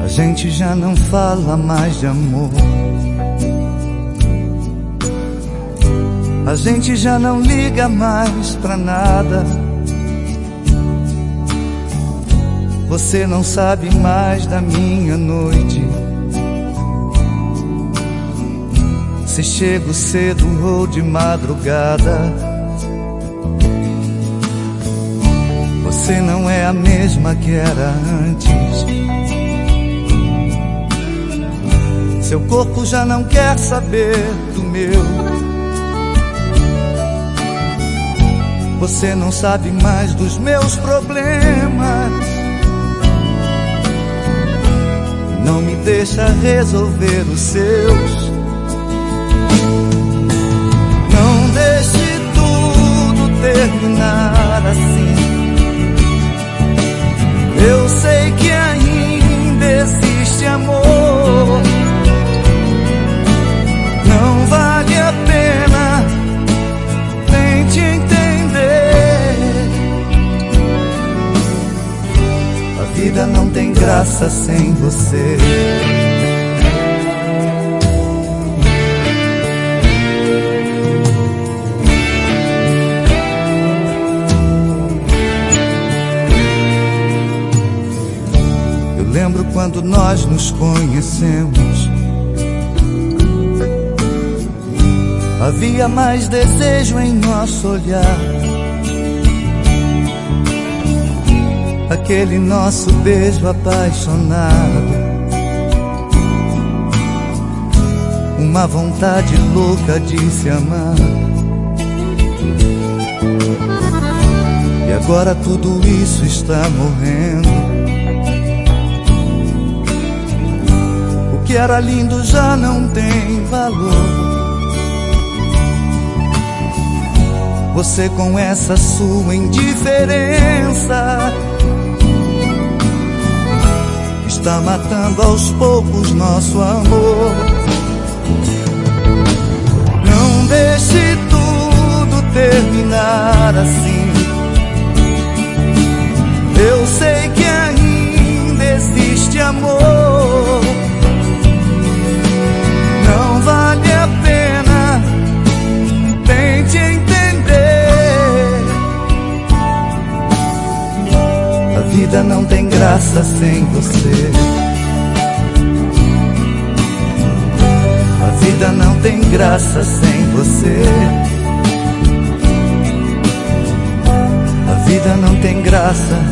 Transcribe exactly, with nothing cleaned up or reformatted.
gente já não fala mais de amor. A gente já não liga mais pra nada. Você não sabe mais da minha noite, se chego cedo ou de madrugada. Você não é a mesma que era antes. Seu corpo já não quer saber do meu. Você não sabe mais dos meus problemas. Não me deixa resolver os seus. Não deixe tudo terminar assim. Eu sei que ainda existe amor. Não vale a pena, tente entender. A vida não tem graça sem você. Eu lembro quando nós nos conhecemos. Havia mais desejo em nosso olhar. Aquele nosso beijo apaixonado, uma vontade louca de se amar. E agora tudo isso está morrendo. O que era lindo já não tem valor. Você com essa sua indiferença está matando aos poucos nosso amor. Não deixe tudo terminar assim. Eu sei que ainda existe amor. Não vale a pena, tente entender. A vida não tem graça sem você. A vida não tem graça sem você. A vida não tem graça